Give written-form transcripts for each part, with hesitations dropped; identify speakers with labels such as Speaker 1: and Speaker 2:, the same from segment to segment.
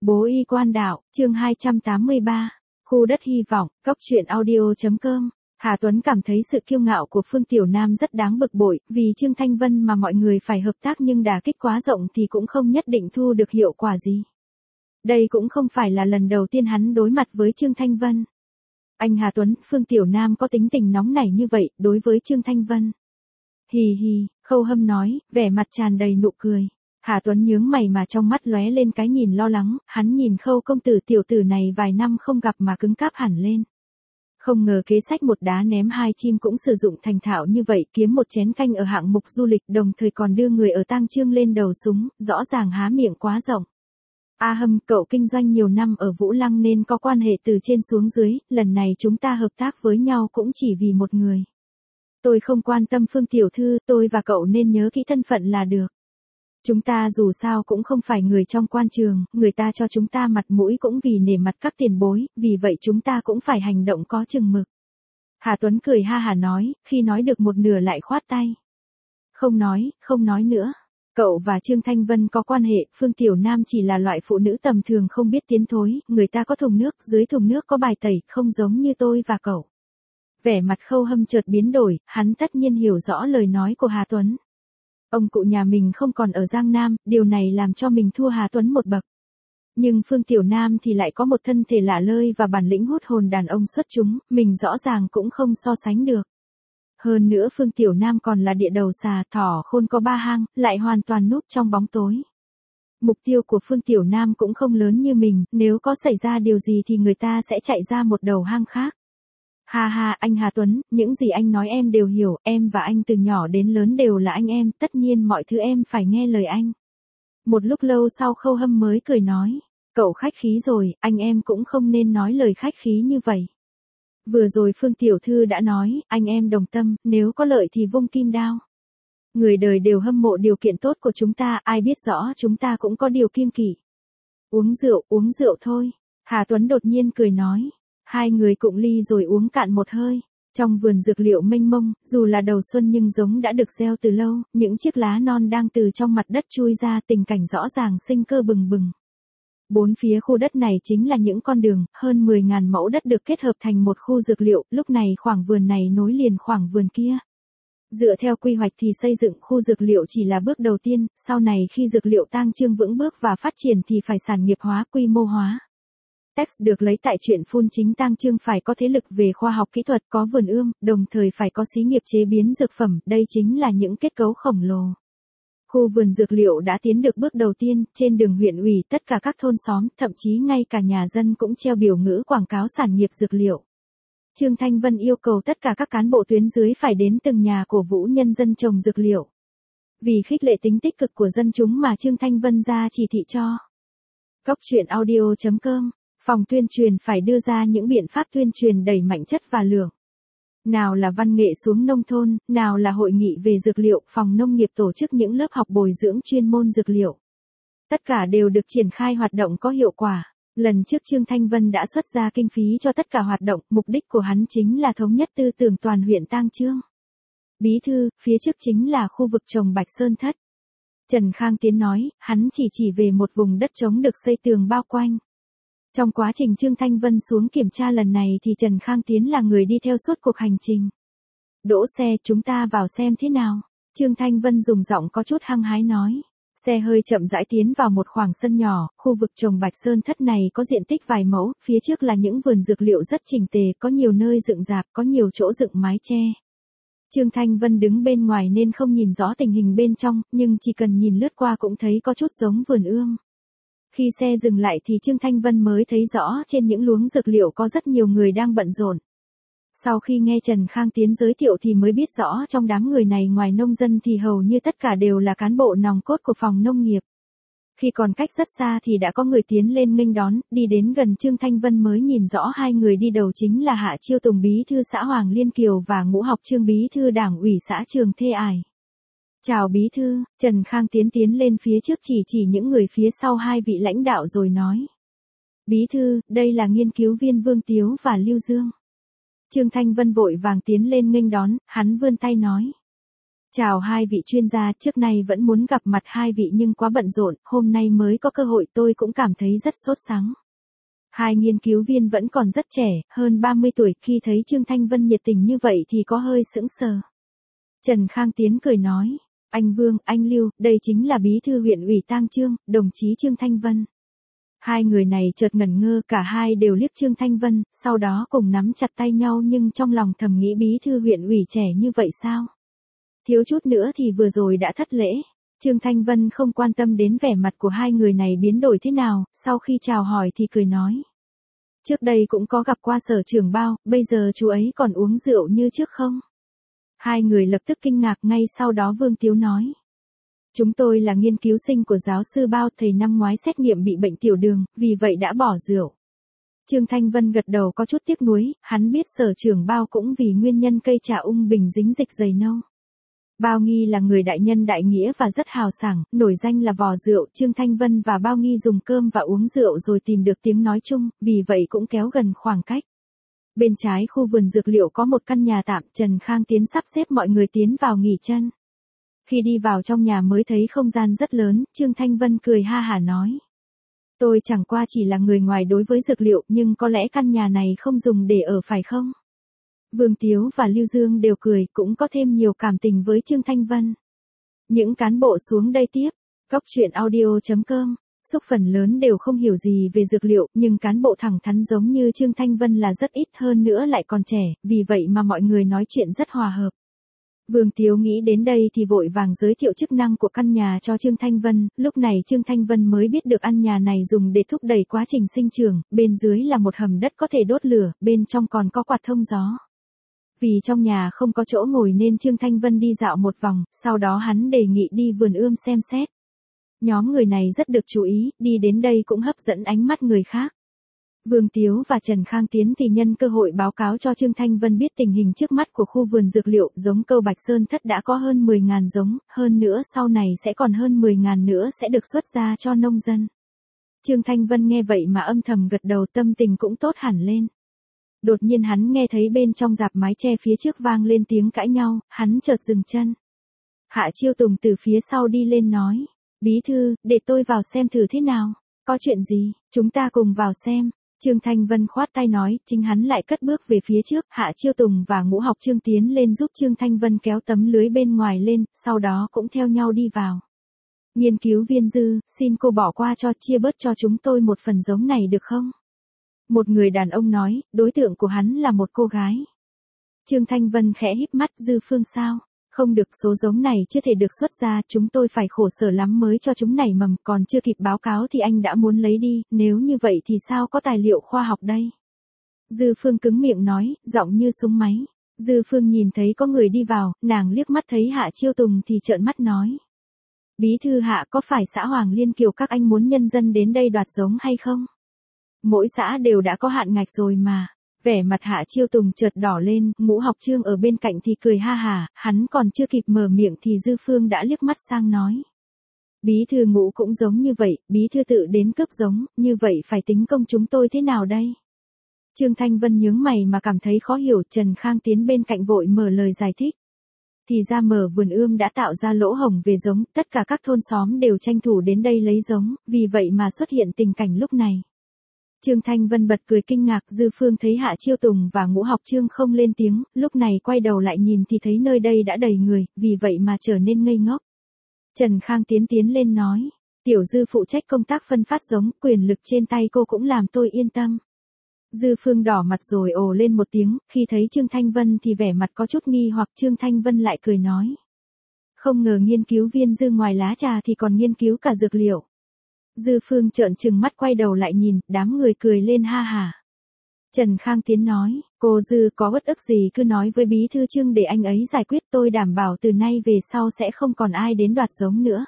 Speaker 1: Bố y quan đạo, chương 283, khu đất hy vọng, cốc truyện audio.com. Hà Tuấn cảm thấy sự kiêu ngạo của Phương Tiểu Nam rất đáng bực bội, vì Trương Thanh Vân mà mọi người phải hợp tác nhưng đả kích quá rộng thì cũng không nhất định thu được hiệu quả gì. Đây cũng không phải là lần đầu tiên hắn đối mặt với Trương Thanh Vân. Anh Hà Tuấn, Phương Tiểu Nam có tính tình nóng nảy như vậy đối với Trương Thanh Vân. Hì hì, Khâu Hâm nói, vẻ mặt tràn đầy nụ cười. Hà Tuấn nhướng mày mà trong mắt lóe lên cái nhìn lo lắng, hắn nhìn Khâu công tử tiểu tử này vài năm không gặp mà cứng cáp hẳn lên. Không ngờ kế sách một đá ném hai chim cũng sử dụng thành thạo như vậy, kiếm một chén canh ở hạng mục du lịch đồng thời còn đưa người ở tang chương lên đầu súng, rõ ràng há miệng quá rộng. A Hâm, cậu kinh doanh nhiều năm ở Vũ Lăng nên có quan hệ từ trên xuống dưới, lần này chúng ta hợp tác với nhau cũng chỉ vì một người. Tôi không quan tâm Phương tiểu thư, tôi và cậu nên nhớ kỹ thân phận là được. Chúng ta dù sao cũng không phải người trong quan trường, người ta cho chúng ta mặt mũi cũng vì nể mặt các tiền bối, vì vậy chúng ta cũng phải hành động có chừng mực. Hà Tuấn cười ha hả nói, khi nói được một nửa lại khoát tay. Không nói nữa. Cậu và Trương Thanh Vân có quan hệ, Phương Tiểu Nam chỉ là loại phụ nữ tầm thường không biết tiến thối, người ta có thùng nước, dưới thùng nước có bài tẩy, không giống như tôi và cậu. Vẻ mặt Khâu Hâm chợt biến đổi, hắn tất nhiên hiểu rõ lời nói của Hà Tuấn. Ông cụ nhà mình không còn ở Giang Nam, điều này làm cho mình thua Hà Tuấn một bậc. Nhưng Phương Tiểu Nam thì lại có một thân thể lạ lơi và bản lĩnh hút hồn đàn ông xuất chúng, mình rõ ràng cũng không so sánh được. Hơn nữa Phương Tiểu Nam còn là địa đầu xà, thỏ khôn có ba hang, lại hoàn toàn núp trong bóng tối. Mục tiêu của Phương Tiểu Nam cũng không lớn như mình, nếu có xảy ra điều gì thì người ta sẽ chạy ra một đầu hang khác. Ha ha, anh Hà Tuấn, những gì anh nói em đều hiểu, em và anh từ nhỏ đến lớn đều là anh em, tất nhiên mọi thứ em phải nghe lời anh. Một lúc lâu sau Khâu Hâm mới cười nói, cậu khách khí rồi, anh em cũng không nên nói lời khách khí như vậy. Vừa rồi Phương tiểu thư đã nói, anh em đồng tâm, nếu có lợi thì vung kim đao. Người đời đều hâm mộ điều kiện tốt của chúng ta, ai biết rõ chúng ta cũng có điều kiêng kỵ. Uống rượu thôi. Hà Tuấn đột nhiên cười nói. Hai người cụng ly rồi uống cạn một hơi. Trong vườn dược liệu mênh mông, dù là đầu xuân nhưng giống đã được gieo từ lâu, những chiếc lá non đang từ trong mặt đất chui ra, tình cảnh rõ ràng sinh cơ bừng bừng. Bốn phía khu đất này chính là những con đường, hơn 10.000 mẫu đất được kết hợp thành một khu dược liệu, lúc này khoảng vườn này nối liền khoảng vườn kia. Dựa theo quy hoạch thì xây dựng khu dược liệu chỉ là bước đầu tiên, sau này khi dược liệu tang chương vững bước và phát triển thì phải sản nghiệp hóa, quy mô hóa. Text được lấy tại truyện phun chính tang chương phải có thế lực về khoa học kỹ thuật, có vườn ươm, đồng thời phải có xí nghiệp chế biến dược phẩm, đây chính là những kết cấu khổng lồ. Khu vườn dược liệu đã tiến được bước đầu tiên, trên đường huyện ủy tất cả các thôn xóm, thậm chí ngay cả nhà dân cũng treo biểu ngữ quảng cáo sản nghiệp dược liệu. Trương Thanh Vân yêu cầu tất cả các cán bộ tuyến dưới phải đến từng nhà cổ vũ nhân dân trồng dược liệu. Vì khích lệ tính tích cực của dân chúng mà Trương Thanh Vân ra chỉ thị cho. Cốc truyện audio.com, phòng tuyên truyền phải đưa ra những biện pháp tuyên truyền đẩy mạnh chất và lượng. Nào là văn nghệ xuống nông thôn, nào là hội nghị về dược liệu, phòng nông nghiệp tổ chức những lớp học bồi dưỡng chuyên môn dược liệu. Tất cả đều được triển khai hoạt động có hiệu quả. Lần trước Trương Thanh Vân đã xuất ra kinh phí cho tất cả hoạt động, mục đích của hắn chính là thống nhất tư tưởng toàn huyện tang chương. Bí thư, phía trước chính là khu vực trồng Bạch Sơn Thất. Trần Khang Tiến nói, hắn chỉ về một vùng đất trống được xây tường bao quanh. Trong quá trình Trương Thanh Vân xuống kiểm tra lần này thì Trần Khang Tiến là người đi theo suốt cuộc hành trình. Đỗ xe, chúng ta vào xem thế nào. Trương Thanh Vân dùng giọng có chút hăng hái nói. Xe hơi chậm rãi tiến vào một khoảng sân nhỏ, khu vực trồng Bạch Sơn Thất này có diện tích vài mẫu, phía trước là những vườn dược liệu rất chỉnh tề, có nhiều nơi dựng rạp, có nhiều chỗ dựng mái che. Trương Thanh Vân đứng bên ngoài nên không nhìn rõ tình hình bên trong, nhưng chỉ cần nhìn lướt qua cũng thấy có chút giống vườn ươm. Khi xe dừng lại thì Trương Thanh Vân mới thấy rõ trên những luống dược liệu có rất nhiều người đang bận rộn. Sau khi nghe Trần Khang Tiến giới thiệu thì mới biết rõ trong đám người này ngoài nông dân thì hầu như tất cả đều là cán bộ nòng cốt của phòng nông nghiệp. Khi còn cách rất xa thì đã có người tiến lên nghênh đón, đi đến gần Trương Thanh Vân mới nhìn rõ hai người đi đầu chính là Hạ Chiêu Tùng bí thư xã Hoàng Liên Kiều và Ngũ Học Trương bí thư đảng ủy xã Trường Thê Ải. Chào bí thư, Trần Khang tiến lên phía trước chỉ những người phía sau hai vị lãnh đạo rồi nói. Bí thư, đây là nghiên cứu viên Vương Tiếu và Lưu Dương. Trương Thanh Vân vội vàng tiến lên nghênh đón, hắn vươn tay nói. Chào hai vị chuyên gia, trước nay vẫn muốn gặp mặt hai vị nhưng quá bận rộn, hôm nay mới có cơ hội tôi cũng cảm thấy rất sốt sắng. Hai nghiên cứu viên vẫn còn rất trẻ, hơn 30 tuổi, khi thấy Trương Thanh Vân nhiệt tình như vậy thì có hơi sững sờ. Trần Khang Tiến cười nói, anh Vương, anh Lưu, đây chính là bí thư huyện ủy Tang Chương, đồng chí Trương Thanh Vân. Hai người này chợt ngẩn ngơ, cả hai đều liếc Trương Thanh Vân, sau đó cùng nắm chặt tay nhau nhưng trong lòng thầm nghĩ bí thư huyện ủy trẻ như vậy sao? Thiếu chút nữa thì vừa rồi đã thất lễ. Trương Thanh Vân không quan tâm đến vẻ mặt của hai người này biến đổi thế nào, sau khi chào hỏi thì cười nói. Trước đây cũng có gặp qua Sở trưởng Bao, bây giờ chú ấy còn uống rượu như trước không? Hai người lập tức kinh ngạc, ngay sau đó Vương Tiếu nói. Chúng tôi là nghiên cứu sinh của giáo sư Bao, thầy năm ngoái xét nghiệm bị bệnh tiểu đường, vì vậy đã bỏ rượu. Trương Thanh Vân gật đầu có chút tiếc nuối, hắn biết Sở trưởng Bao cũng vì nguyên nhân cây trà ung bình dính dịch dày nâu. Bao Nghi là người đại nhân đại nghĩa và rất hào sảng, nổi danh là vò rượu, Trương Thanh Vân và Bao Nghi dùng cơm và uống rượu rồi tìm được tiếng nói chung, vì vậy cũng kéo gần khoảng cách. Bên trái khu vườn dược liệu có một căn nhà tạm, Trần Khang Tiến sắp xếp mọi người tiến vào nghỉ chân. Khi đi vào trong nhà mới thấy không gian rất lớn, Trương Thanh Vân cười ha hả nói. Tôi chẳng qua chỉ là người ngoài đối với dược liệu, nhưng có lẽ căn nhà này không dùng để ở phải không? Vương Tiếu và Lưu Dương đều cười, cũng có thêm nhiều cảm tình với Trương Thanh Vân. Những cán bộ xuống đây tiếp. Cóc truyện audio.com. Xúc phần lớn đều không hiểu gì về dược liệu, nhưng cán bộ thẳng thắn giống như Trương Thanh Vân là rất ít, hơn nữa lại còn trẻ, vì vậy mà mọi người nói chuyện rất hòa hợp. Vương Tiếu nghĩ đến đây thì vội vàng giới thiệu chức năng của căn nhà cho Trương Thanh Vân, lúc này Trương Thanh Vân mới biết được căn nhà này dùng để thúc đẩy quá trình sinh trưởng, bên dưới là một hầm đất có thể đốt lửa, bên trong còn có quạt thông gió. Vì trong nhà không có chỗ ngồi nên Trương Thanh Vân đi dạo một vòng, sau đó hắn đề nghị đi vườn ươm xem xét. Nhóm người này rất được chú ý, đi đến đây cũng hấp dẫn ánh mắt người khác. Vương Tiếu và Trần Khang Tiến thì nhân cơ hội báo cáo cho Trương Thanh Vân biết tình hình trước mắt của khu vườn dược liệu, giống câu Bạch Sơn Thất đã có hơn 10.000 giống, hơn nữa sau này sẽ còn hơn 10.000 nữa sẽ được xuất ra cho nông dân. Trương Thanh Vân nghe vậy mà âm thầm gật đầu, tâm tình cũng tốt hẳn lên. Đột nhiên hắn nghe thấy bên trong rạp mái che phía trước vang lên tiếng cãi nhau, hắn chợt dừng chân. Hạ Chiêu Tùng từ phía sau đi lên nói, bí thư, để tôi vào xem thử thế nào, có chuyện gì, chúng ta cùng vào xem. Trương Thanh Vân khoát tay nói, chính hắn lại cất bước về phía trước, Hạ Chiêu Tùng và Ngũ Học Trương tiến lên giúp Trương Thanh Vân kéo tấm lưới bên ngoài lên, sau đó cũng theo nhau đi vào. Nghiên cứu viên Dư, xin cô bỏ qua cho, chia bớt cho chúng tôi một phần giống này được không? Một người đàn ông nói, đối tượng của hắn là một cô gái. Trương Thanh Vân khẽ híp mắt, Dư Phương sao? Không được, số giống này chưa thể được xuất ra, chúng tôi phải khổ sở lắm mới cho chúng nảy mầm, còn chưa kịp báo cáo thì anh đã muốn lấy đi, nếu như vậy thì sao có tài liệu khoa học đây? Dư Phương cứng miệng nói, giọng như súng máy. Dư Phương nhìn thấy có người đi vào, nàng liếc mắt thấy Hạ Chiêu Tùng thì trợn mắt nói. Bí thư Hạ, có phải xã Hoàng Liên Kiều các anh muốn nhân dân đến đây đoạt giống hay không? Mỗi xã đều đã có hạn ngạch rồi mà. Vẻ mặt Hạ Chiêu Tùng chợt đỏ lên, Ngũ Học Trương ở bên cạnh thì cười ha hả, hắn còn chưa kịp mở miệng thì Dư Phương đã liếc mắt sang nói. Bí thư Ngũ cũng giống như vậy, bí thư tự đến cướp giống, như vậy phải tính công chúng tôi thế nào đây? Trương Thanh Vân nhướng mày mà cảm thấy khó hiểu, Trần Khang Tiến bên cạnh vội mở lời giải thích. Thì ra mở vườn ươm đã tạo ra lỗ hổng về giống, tất cả các thôn xóm đều tranh thủ đến đây lấy giống, vì vậy mà xuất hiện tình cảnh lúc này. Trương Thanh Vân bật cười kinh ngạc, Dư Phương thấy Hạ Chiêu Tùng và Ngũ Học Trương không lên tiếng, lúc này quay đầu lại nhìn thì thấy nơi đây đã đầy người, vì vậy mà trở nên ngây ngốc. Trần Khang tiến lên nói, Tiểu Dư phụ trách công tác phân phát giống, quyền lực trên tay cô cũng làm tôi yên tâm. Dư Phương đỏ mặt rồi ồ lên một tiếng, khi thấy Trương Thanh Vân thì vẻ mặt có chút nghi hoặc, Trương Thanh Vân lại cười nói. Không ngờ nghiên cứu viên Dư ngoài lá trà thì còn nghiên cứu cả dược liệu. Dư Phương trợn trừng mắt quay đầu lại nhìn, đám người cười lên ha hả. Trần Khang Tiến nói, cô Dư có uất ức gì cứ nói với bí thư Trương để anh ấy giải quyết, tôi đảm bảo từ nay về sau sẽ không còn ai đến đoạt giống nữa.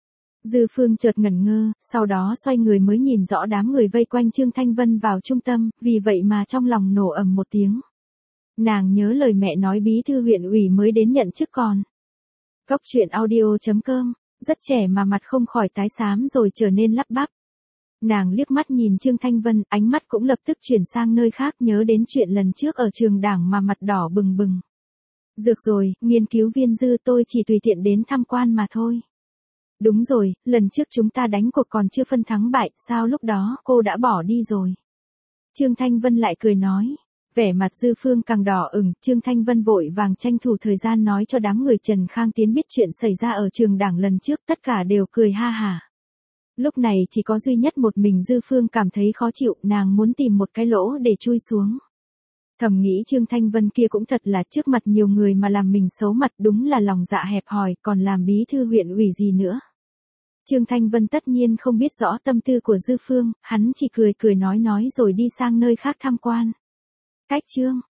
Speaker 1: Dư Phương chợt ngẩn ngơ, sau đó xoay người mới nhìn rõ đám người vây quanh Trương Thanh Vân vào trung tâm, vì vậy mà trong lòng nổ ầm một tiếng. Nàng nhớ lời mẹ nói bí thư huyện ủy mới đến nhận chức còn. Cóc truyện audio.com, rất trẻ mà mặt không khỏi tái xám rồi trở nên lắp bắp. Nàng liếc mắt nhìn Trương Thanh Vân, ánh mắt cũng lập tức chuyển sang nơi khác, nhớ đến chuyện lần trước ở trường đảng mà mặt đỏ bừng bừng. Dược rồi, nghiên cứu viên Dư, tôi chỉ tùy tiện đến tham quan mà thôi. Đúng rồi, lần trước chúng ta đánh cuộc còn chưa phân thắng bại, sao lúc đó cô đã bỏ đi rồi? Trương Thanh Vân lại cười nói. Vẻ mặt Dư Phương càng đỏ ửng, Trương Thanh Vân vội vàng tranh thủ thời gian nói cho đám người Trần Khang Tiến biết chuyện xảy ra ở trường đảng lần trước, tất cả đều cười ha hả. Lúc này chỉ có duy nhất một mình Dư Phương cảm thấy khó chịu, nàng muốn tìm một cái lỗ để chui xuống. Thầm nghĩ Trương Thanh Vân kia cũng thật là trước mặt nhiều người mà làm mình xấu mặt, đúng là lòng dạ hẹp hòi, còn làm bí thư huyện ủy gì nữa. Trương Thanh Vân tất nhiên không biết rõ tâm tư của Dư Phương, hắn chỉ cười cười nói rồi đi sang nơi khác tham quan. Cách chương